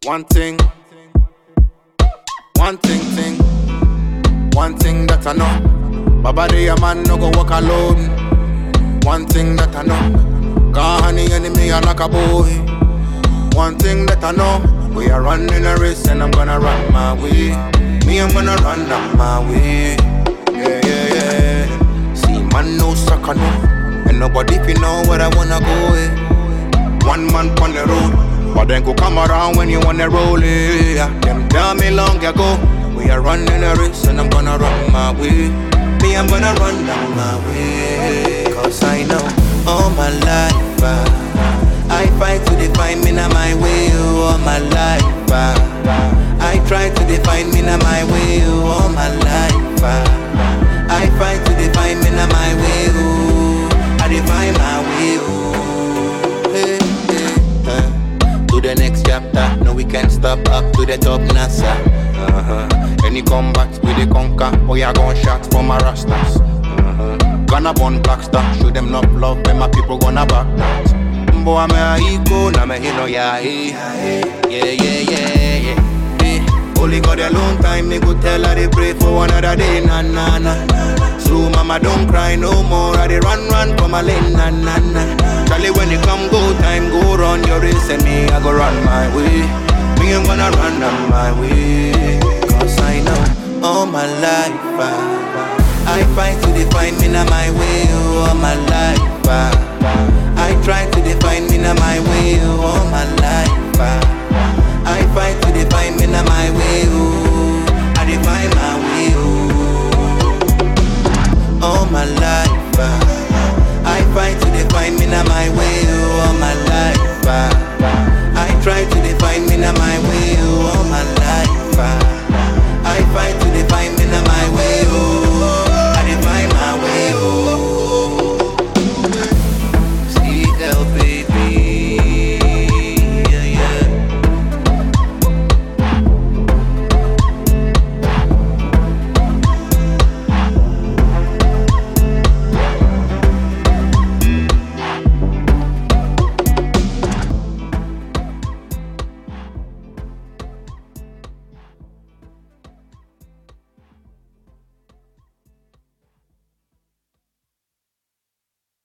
One thing, thing. One thing that I know, my body a man no go walk alone. One thing that I know, can't honey enemy I like a boy. One thing that I know, we are running a race and I'm gonna run my way. Me I'm gonna run down my way. Yeah. See man no sucker no, and nobody if you know where I wanna go. One man on the road, but then go come around when you wanna roll it. Them tell me long ago, we are running a race and I'm gonna run my way. Me I'm gonna run down my way. Cause I know all my life I fight to define me now my way. All my life I try to define me now my way. All my life I fight to define me now my way. I define my way. To the next chapter, no we can't stop up to the top NASA. Any comebacks we they conquer, oh yeah gon' shots for my rastas. Gonna burn black star, show them not love, and my people gonna back that. Boy I'm a ego, na me hino yeah. Only got a long time, me go tell her they pray for another day, na. So mama don't cry no more, I they run for my lane, na. Charlie when you come go time, go run your race and me I go run my way. Me I'm gonna run on my way. Cause I know all my life I fight to define me now my way. All my life I try to define me now my way. All my life